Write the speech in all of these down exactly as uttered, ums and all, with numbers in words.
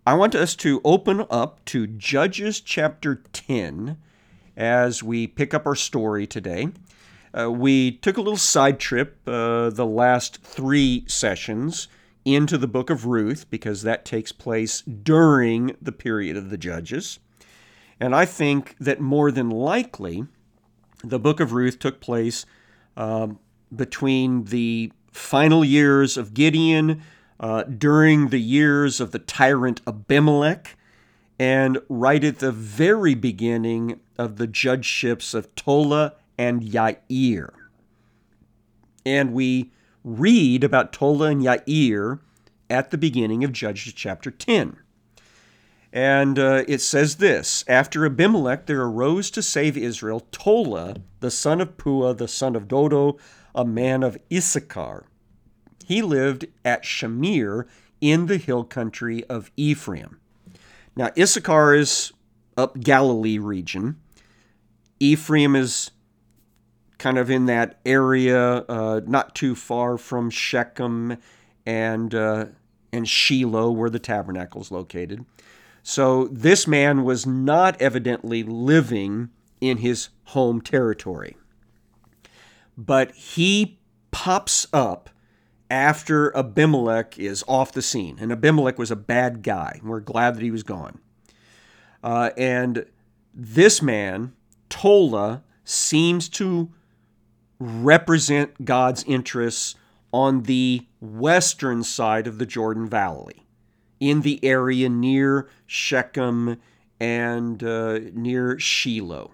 I want us to open up to Judges chapter ten as we pick up our story today. Uh, we took a little side trip uh, the last three sessions into the book of Ruth because that takes place during the period of the Judges. And I think that more than likely, the book of Ruth took place uh, between the final years of Gideon, uh, during the years of the tyrant Abimelech, and right at the very beginning of the judgeships of Tola and Yair. And we read about Tola and Yair at the beginning of Judges chapter ten. And uh, it says this: After Abimelech, there arose to save Israel Tola, the son of Puah, the son of Dodo, a man of Issachar. He lived at Shamir in the hill country of Ephraim. Now, Issachar is up Galilee region. Ephraim is kind of in that area, uh, not too far from Shechem and uh, and Shiloh, where the tabernacle is located. So this man was not evidently living in his home territory. But he pops up after Abimelech is off the scene. And Abimelech was a bad guy. We're glad that he was gone. Uh, and this man, Tola, seems to represent God's interests on the western side of the Jordan Valley, in the area near Shechem and uh, near Shiloh.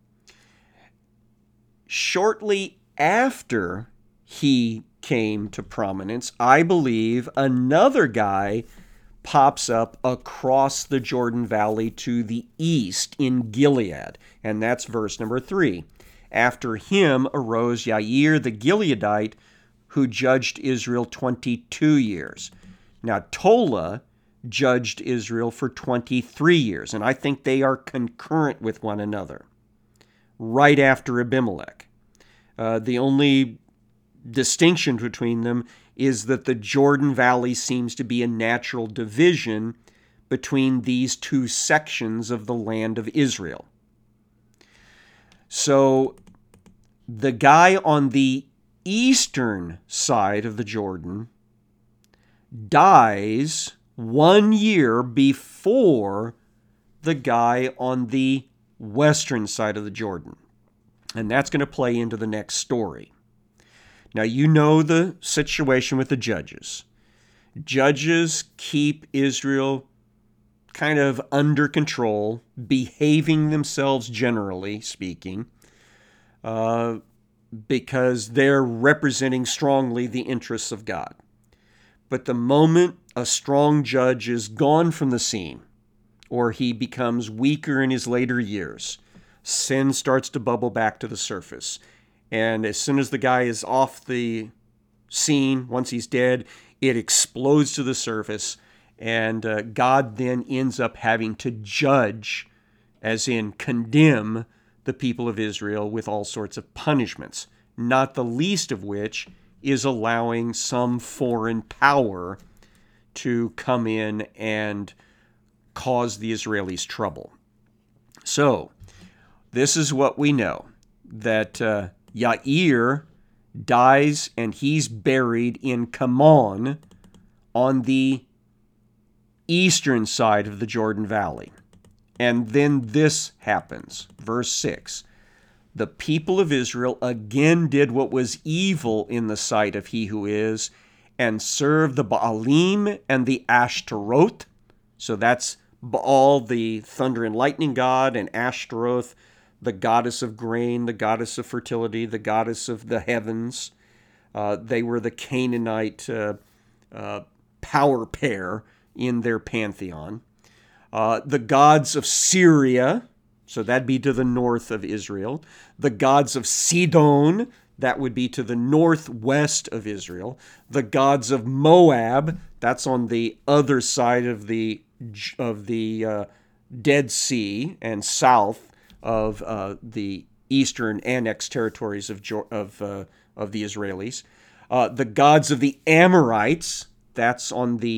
Shortly after he came to prominence, I believe another guy pops up across the Jordan Valley to the east in Gilead, and that's verse number three. After him arose Yair the Gileadite, who judged Israel twenty-two years. Now, Tola judged Israel for twenty-three years, and I think they are concurrent with one another, right after Abimelech. Uh, the only distinction between them is that the Jordan Valley seems to be a natural division between these two sections of the land of Israel. So the guy on the eastern side of the Jordan dies one year before the guy on the western side of the Jordan. And that's going to play into the next story. Now, you know the situation with the judges. Judges keep Israel kind of under control, behaving themselves, generally speaking, uh, because they're representing strongly the interests of God. But the moment a strong judge is gone from the scene, or he becomes weaker in his later years, sin starts to bubble back to the surface. And as soon as the guy is off the scene, once he's dead, it explodes to the surface. And uh, God then ends up having to judge, as in condemn, the people of Israel with all sorts of punishments, not the least of which is allowing some foreign power to come in and cause the Israelis trouble. So, this is what we know, that uh, Yair dies and he's buried in Kamon on the eastern side of the Jordan Valley. And then this happens, verse six. The people of Israel again did what was evil in the sight of He who is, and served the Baalim and the Ashtaroth. So that's Baal, the thunder and lightning god, and Ashtaroth, the goddess of grain, the goddess of fertility, the goddess of the heavens. Uh, they were the Canaanite uh, uh, power pair in their pantheon. Uh, the gods of Syria, so that'd be to the north of Israel. The gods of Sidon, that would be to the northwest of Israel. The gods of Moab, that's on the other side of the of the uh, Dead Sea and south of uh, the eastern annexed territories of of uh, of the Israelis. Uh, the gods of the Amorites, that's on the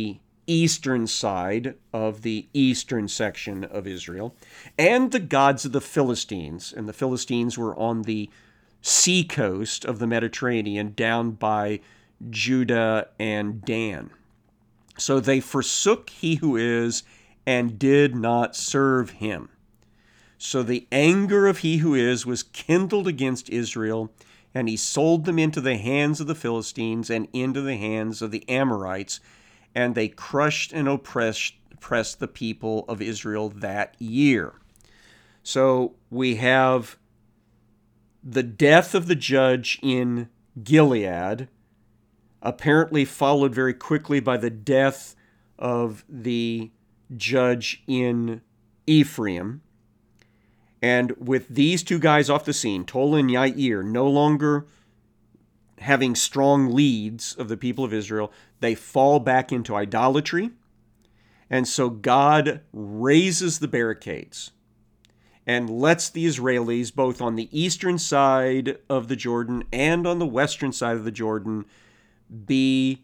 eastern side of the eastern section of Israel, and the gods of the Philistines. And the Philistines were on the sea coast of the Mediterranean down by Judah and Dan. So they forsook he who is and did not serve him. So the anger of he who is was kindled against Israel, and he sold them into the hands of the Philistines and into the hands of the Amorites, and they crushed and oppressed, oppressed the people of Israel that year. So we have the death of the judge in Gilead, apparently followed very quickly by the death of the judge in Ephraim. And with these two guys off the scene, Tola and Yair, no longer having strong leads of the people of Israel, they fall back into idolatry. And so God raises the barricades and lets the Israelis, both on the eastern side of the Jordan and on the western side of the Jordan, be,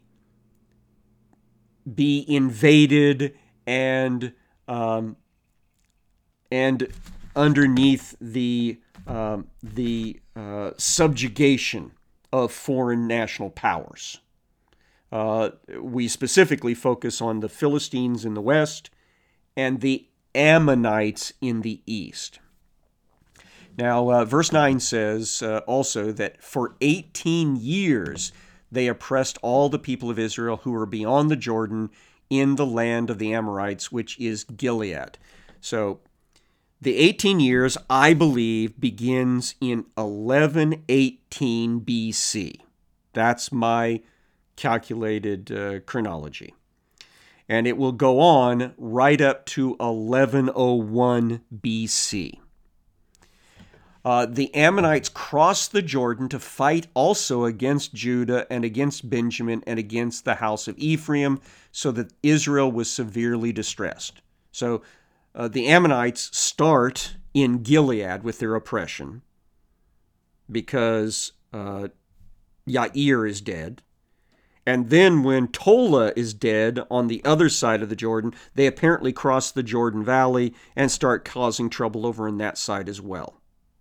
be invaded and um, and underneath the um, the uh, subjugation of foreign national powers. Uh, we specifically focus on the Philistines in the west and the Ammonites in the east. Now, uh, verse nine says uh, also that for eighteen years they oppressed all the people of Israel who were beyond the Jordan in the land of the Amorites, which is Gilead. So the eighteen years, I believe, begins in eleven eighteen B C. That's my calculated uh, chronology. And it will go on right up to eleven oh one B C. Uh, the Ammonites crossed the Jordan to fight also against Judah and against Benjamin and against the house of Ephraim, so that Israel was severely distressed. So uh, the Ammonites start in Gilead with their oppression because uh, Yair is dead. And then when Tola is dead on the other side of the Jordan, they apparently cross the Jordan Valley and start causing trouble over on that side as well.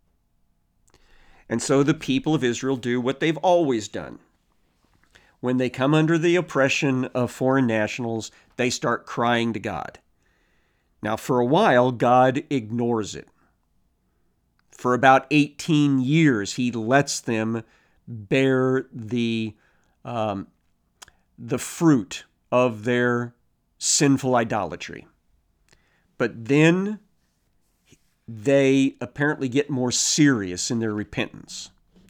And so the people of Israel do what they've always done. When they come under the oppression of foreign nationals, they start crying to God. Now, for a while, God ignores it. For about eighteen years, he lets them bear the, um, the fruit of their sinful idolatry. But then they apparently get more serious in their repentance.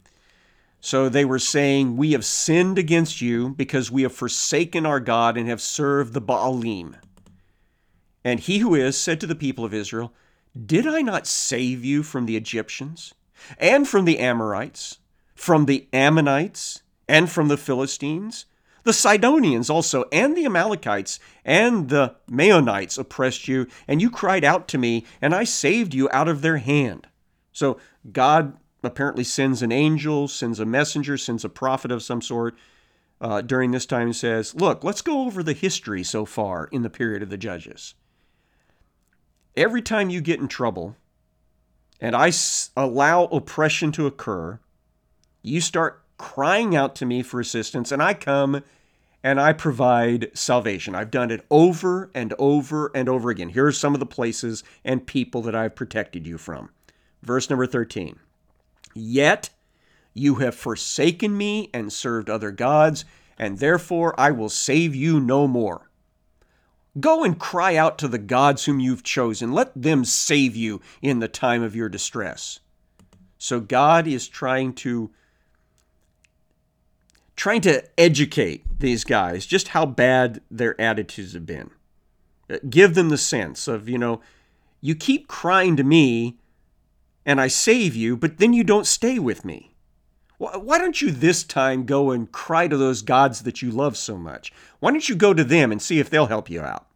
So they were saying, "We have sinned against you because we have forsaken our God and have served the Baalim." And he who is said to the people of Israel, "Did I not save you from the Egyptians, and from the Amorites, from the Ammonites, and from the Philistines? The Sidonians also, and the Amalekites, and the Maonites oppressed you, and you cried out to me, and I saved you out of their hand." So God apparently sends an angel, sends a messenger, sends a prophet of some sort uh, during this time and says, "Look, let's go over the history so far in the period of the Judges. Every time you get in trouble, and I s- allow oppression to occur, you start crying out to me for assistance, and I come and I provide salvation. I've done it over and over and over again. Here are some of the places and people that I've protected you from." Verse number thirteen. "Yet you have forsaken me and served other gods, and therefore I will save you no more. Go and cry out to the gods whom you've chosen. Let them save you in the time of your distress." So God is trying to trying to educate these guys just how bad their attitudes have been. Give them the sense of, you know, you keep crying to me and I save you, but then you don't stay with me. Why don't you this time go and cry to those gods that you love so much? Why don't you go to them and see if they'll help you out?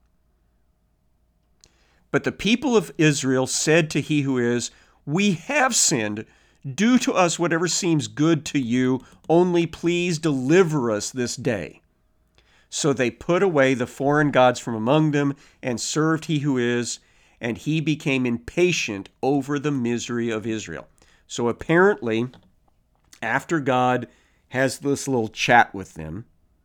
But the people of Israel said to he who is, "We have sinned. Do to us whatever seems good to you, only please deliver us this day." So they put away the foreign gods from among them and served he who is, and he became impatient over the misery of Israel. So apparently, after God has this little chat with them,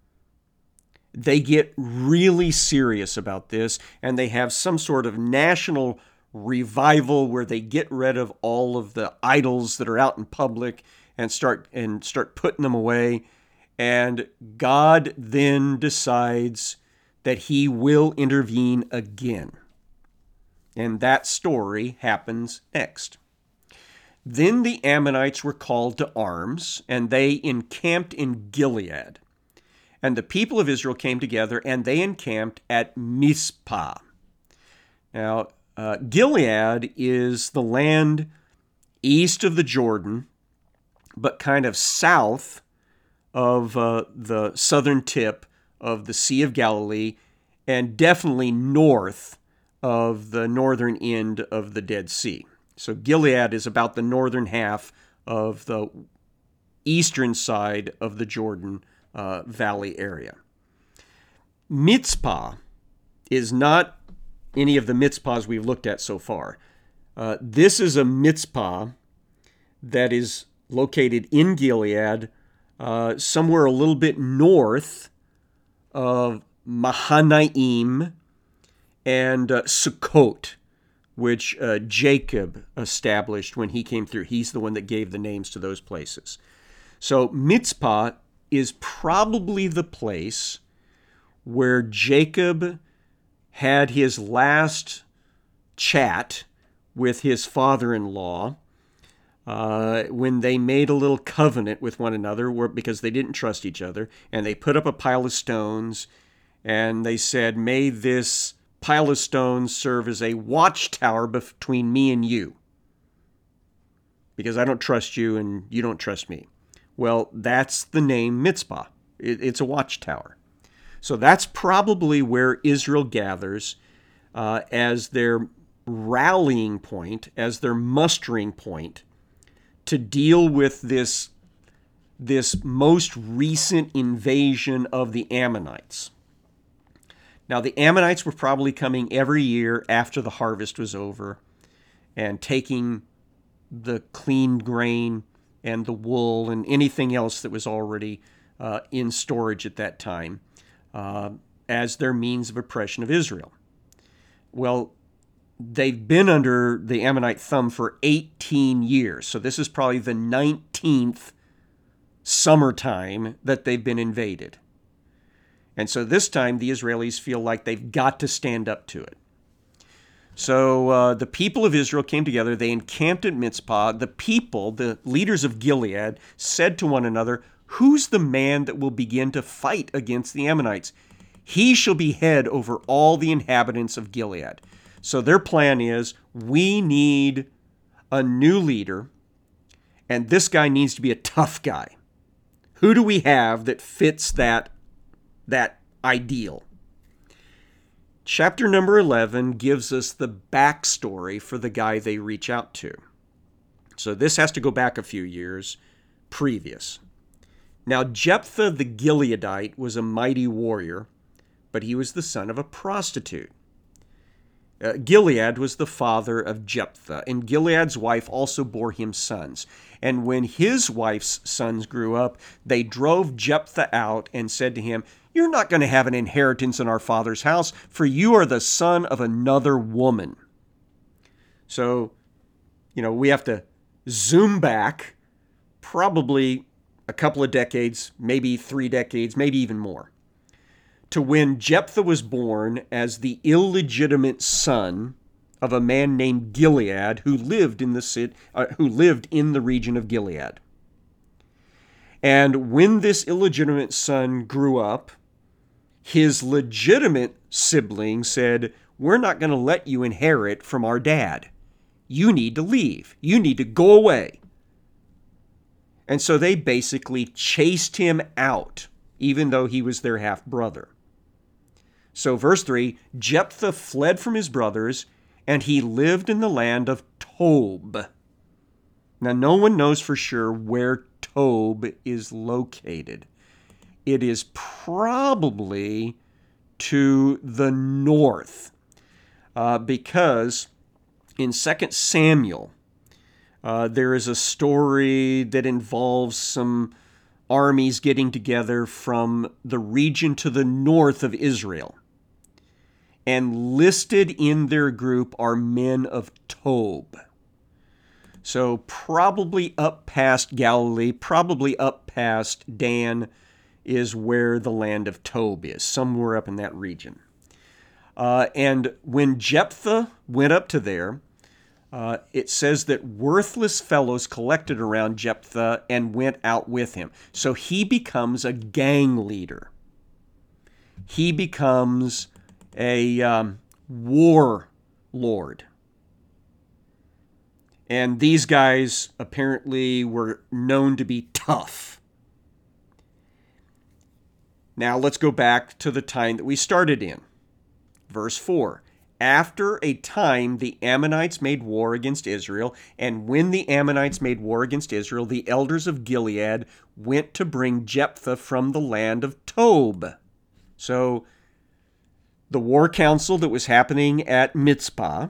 they get really serious about this, and they have some sort of national revival where they get rid of all of the idols that are out in public and start and start putting them away. And God then decides that he will intervene again. And that story happens next. Then the Ammonites were called to arms, and they encamped in Gilead. And the people of Israel came together, and they encamped at Mizpah. Now, uh, Gilead is the land east of the Jordan, but kind of south of uh, the southern tip of the Sea of Galilee, and definitely north of the northern end of the Dead Sea. So Gilead is about the northern half of the eastern side of the Jordan uh, Valley area. Mizpah is not any of the Mizpahs we've looked at so far. Uh, this is a Mizpah that is located in Gilead, uh, somewhere a little bit north of Mahanaim and uh, Sukkot, which uh, Jacob established when he came through. He's the one that gave the names to those places. So Mizpah is probably the place where Jacob had his last chat with his father-in-law uh, when they made a little covenant with one another where, because they didn't trust each other, and they put up a pile of stones, and they said, may this pile of stones serve as a watchtower between me and you, because I don't trust you and you don't trust me. Well, that's the name Mizpah. It, it's a watchtower. So that's probably where Israel gathers uh, as their rallying point, as their mustering point to deal with this, this most recent invasion of the Ammonites. Now, the Ammonites were probably coming every year after the harvest was over and taking the clean grain and the wool and anything else that was already uh, in storage at that time uh, as their means of oppression of Israel. Well, they've been under the Ammonite thumb for eighteen years, so this is probably the nineteenth summertime that they've been invaded. And so this time, the Israelis feel like they've got to stand up to it. So uh, the people of Israel came together. They encamped at Mizpah. The people, the leaders of Gilead, said to one another, who's the man that will begin to fight against the Ammonites? He shall be head over all the inhabitants of Gilead. So their plan is, we need a new leader, and this guy needs to be a tough guy. Who do we have that fits that that ideal? Chapter number eleven gives us the backstory for the guy they reach out to. So this has to go back a few years previous. Now, Jephthah the Gileadite was a mighty warrior, but he was the son of a prostitute. Uh, Gilead was the father of Jephthah, and Gilead's wife also bore him sons. And when his wife's sons grew up, they drove Jephthah out and said to him, you're not going to have an inheritance in our father's house, for you are the son of another woman. So, you know, we have to zoom back probably a couple of decades, maybe three decades, maybe even more, to when Jephthah was born as the illegitimate son of a man named Gilead who lived in the city, uh, who lived in the region of Gilead. And when this illegitimate son grew up, his legitimate sibling said, we're not going to let you inherit from our dad. You need to leave. You need to go away. And so they basically chased him out, even though he was their half-brother. So verse three, Jephthah fled from his brothers, and he lived in the land of Tob. Now, no one knows for sure where Tob is located. it is probably to the north, uh, because in Second Samuel, uh, there is a story that involves some armies getting together from the region to the north of Israel. And listed in their group are men of Tob. So probably up past Galilee, probably up past Dan, is where the land of Tob is, somewhere up in that region. Uh, and when Jephthah went up to there, uh, it says that worthless fellows collected around Jephthah and went out with him. So he becomes a gang leader. He becomes a um, war lord. And these guys apparently were known to be tough. Now let's go back to the time that we started in. Verse four. After a time, the Ammonites made war against Israel, and when the Ammonites made war against Israel, the elders of Gilead went to bring Jephthah from the land of Tob. So, the war council that was happening at Mizpah,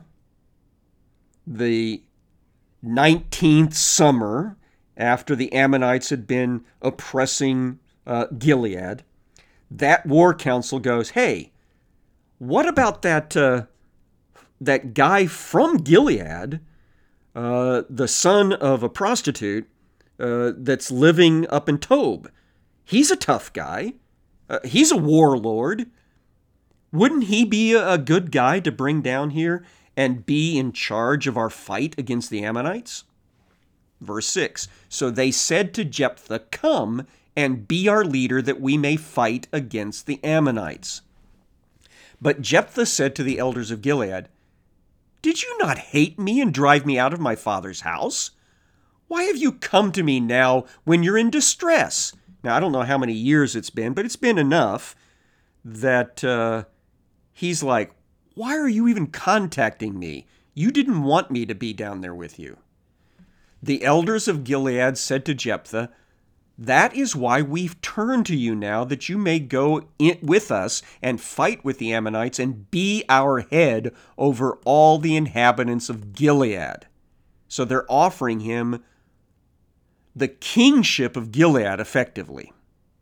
the nineteenth summer after the Ammonites had been oppressing uh, Gilead, that war council goes, hey, what about that uh, that guy from Gilead, uh, the son of a prostitute uh, that's living up in Tob? He's a tough guy. Uh, he's a warlord. Wouldn't he be a good guy to bring down here and be in charge of our fight against the Ammonites? Verse six, so they said to Jephthah, come and be our leader that we may fight against the Ammonites. But Jephthah said to the elders of Gilead, did you not hate me and drive me out of my father's house? Why have you come to me now when you're in distress? Now, I don't know how many years it's been, but it's been enough that uh, he's like, why are you even contacting me? You didn't want me to be down there with you. The elders of Gilead said to Jephthah, that is why we've turned to you now, that you may go in with us and fight with the Ammonites and be our head over all the inhabitants of Gilead. So they're offering him the kingship of Gilead, effectively.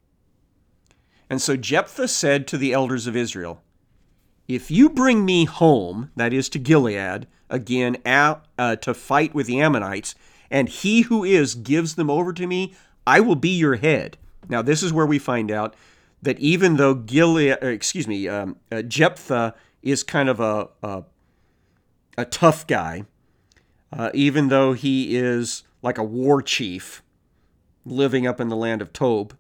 And so Jephthah said to the elders of Israel, if you bring me home, that is to Gilead, again out, uh, to fight with the Ammonites, and he who is gives them over to me, I will be your head. Now, this is where we find out that even though Gilead, or excuse me, um, uh, Jephthah is kind of a a, a tough guy, uh, even though he is like a war chief living up in the land of Tob,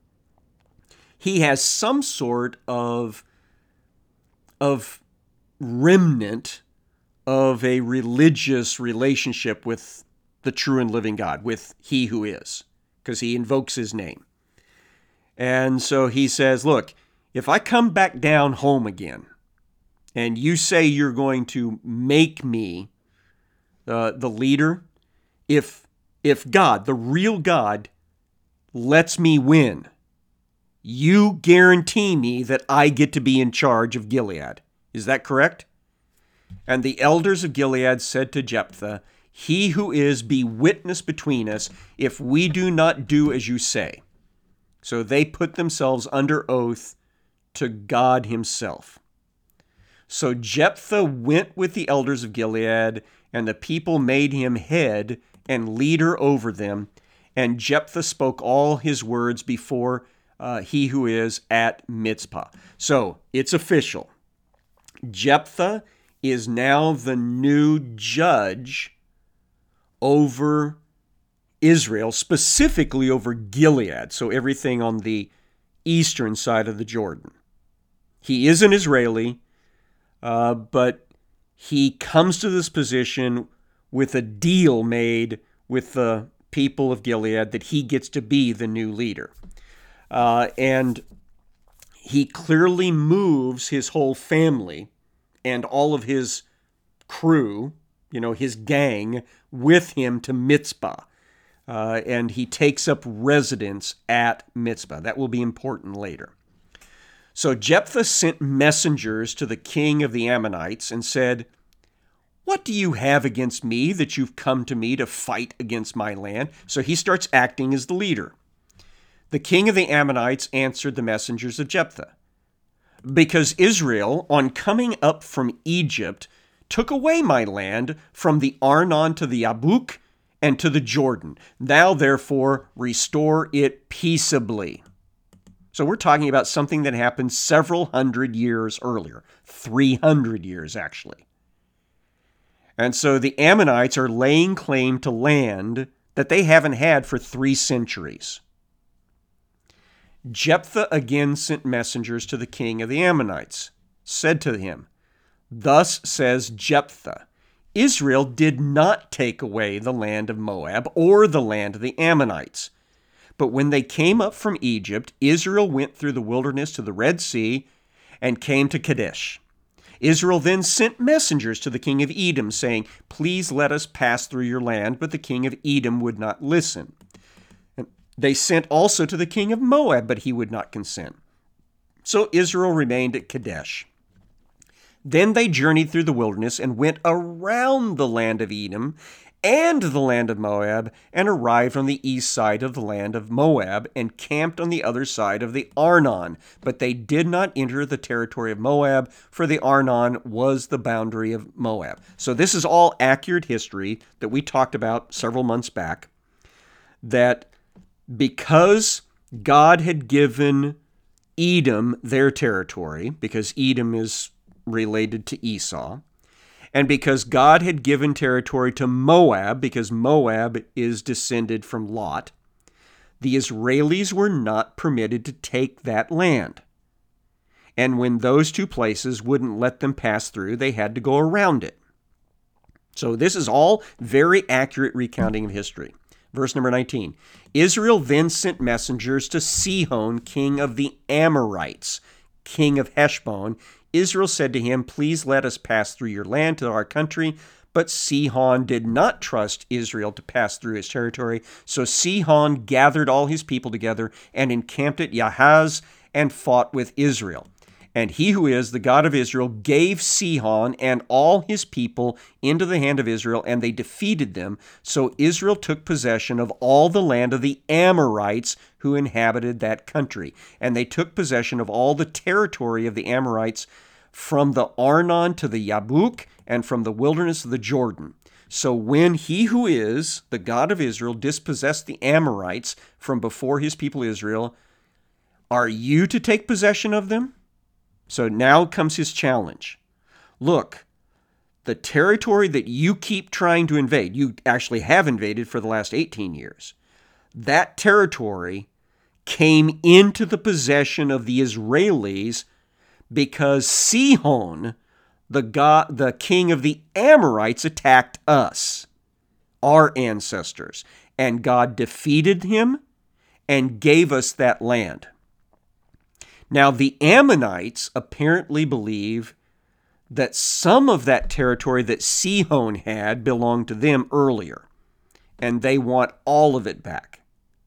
he has some sort of of remnant of a religious relationship with the true and living God, with he who is, because he invokes his name. And so he says, look, if I come back down home again, and you say you're going to make me uh, the leader, if if God, the real God, lets me win, you guarantee me that I get to be in charge of Gilead. Is that correct? And the elders of Gilead said to Jephthah, he who is be witness between us if we do not do as you say. So they put themselves under oath to God himself. So Jephthah went with the elders of Gilead, and the people made him head and leader over them. And Jephthah spoke all his words before uh, he who is at Mizpah. So it's official. Jephthah is now the new judge over Israel, specifically over Gilead, so everything on the eastern side of the Jordan. He is an Israeli, uh, but he comes to this position with a deal made with the people of Gilead that he gets to be the new leader. Uh, and he clearly moves his whole family and all of his crew, you know, his gang, with him to Mizpah. uh, and he takes up residence at Mizpah. That will be important later. So Jephthah sent messengers to the king of the Ammonites and said, "What do you have against me that you've come to me to fight against my land?" So he starts acting as the leader. The king of the Ammonites answered the messengers of Jephthah, "Because Israel, on coming up from Egypt, took away my land from the Arnon to the Yabuk and to the Jordan. Now, therefore, restore it peaceably." So we're talking about something that happened several hundred years earlier, three hundred years actually. And so the Ammonites are laying claim to land that they haven't had for three centuries. Jephthah again sent messengers to the king of the Ammonites, said to him, "Thus says Jephthah, Israel did not take away the land of Moab or the land of the Ammonites. But when they came up from Egypt, Israel went through the wilderness to the Red Sea and came to Kadesh. Israel then sent messengers to the king of Edom, saying, 'Please let us pass through your land.' But the king of Edom would not listen. And they sent also to the king of Moab, but he would not consent. So Israel remained at Kadesh. Then they journeyed through the wilderness and went around the land of Edom and the land of Moab, and arrived on the east side of the land of Moab, and camped on the other side of the Arnon. But they did not enter the territory of Moab, for the Arnon was the boundary of Moab." So this is all accurate history that we talked about several months back, that because God had given Edom their territory, because Edom is related to Esau, and because God had given territory to Moab, because Moab is descended from Lot, the Israelis were not permitted to take that land. And when those two places wouldn't let them pass through, they had to go around it. So this is all very accurate recounting of history. Verse number nineteen, Israel then sent messengers to Sihon, king of the Amorites, king of Heshbon. Israel said to him, "Please let us pass through your land to our country." But Sihon did not trust Israel to pass through his territory. So Sihon gathered all his people together and encamped at Yahaz and fought with Israel. And he who is the God of Israel gave Sihon and all his people into the hand of Israel, and they defeated them. So Israel took possession of all the land of the Amorites who inhabited that country. And they took possession of all the territory of the Amorites from the Arnon to the Yabuk and from the wilderness of the Jordan. So when he who is the God of Israel dispossessed the Amorites from before his people Israel, are you to take possession of them? So now comes his challenge. Look, the territory that you keep trying to invade, you actually have invaded for the last eighteen years, that territory came into the possession of the Israelis because Sihon, the god, the king of the Amorites, attacked us, our ancestors, and God defeated him and gave us that land. Now, the Ammonites apparently believe that some of that territory that Sihon had belonged to them earlier, and they want all of it back.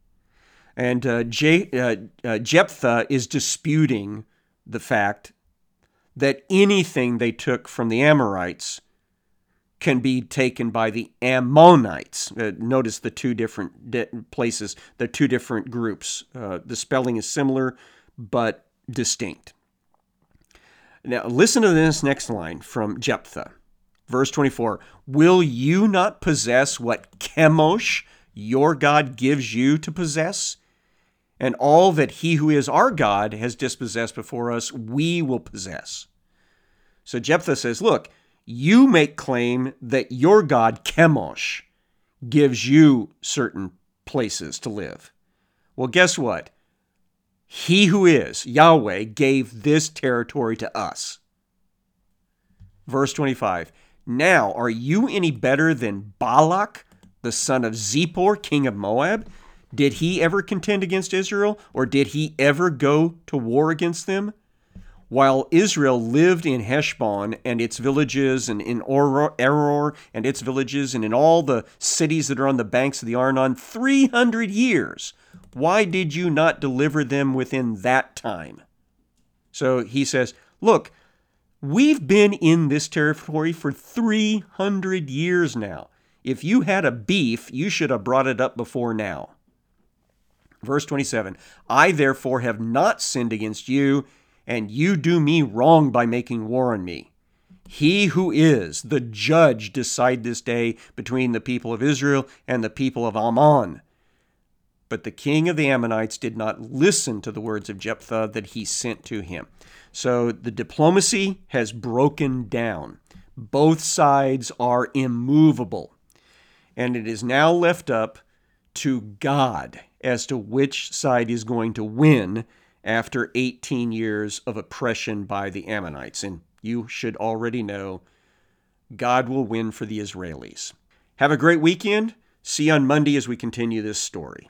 And uh, Je- uh, uh, Jephthah is disputing the fact that anything they took from the Amorites can be taken by the Ammonites. Uh, notice the two different de- places, the two different groups. Uh, the spelling is similar, but distinct. Now, listen to this next line from Jephthah. Verse twenty-four, "Will you not possess what Chemosh, your God, gives you to possess? And all that he who is our God has dispossessed before us, we will possess." So Jephthah says, look, you make claim that your God, Chemosh, gives you certain places to live. Well, guess what? He who is, Yahweh, gave this territory to us. Verse twenty-five, "Now are you any better than Balak, the son of Zippor, king of Moab? Did he ever contend against Israel, or did he ever go to war against them? While Israel lived in Heshbon and its villages, and in Eror and its villages, and in all the cities that are on the banks of the Arnon, three hundred years, why did you not deliver them within that time? So he says, look, we've been in this territory for three hundred years now. If you had a beef, you should have brought it up before now. Verse twenty-seven, I therefore have not sinned against you, and you do me wrong by making war on me. He who is the judge decide this day between the people of Israel and the people of Ammon. But the king of the Ammonites did not listen to the words of Jephthah that he sent to him. So the diplomacy has broken down. Both sides are immovable. And it is now left up to God as to which side is going to win after eighteen years of oppression by the Ammonites. And you should already know God will win for the Israelis. Have a great weekend. See you on Monday as we continue this story.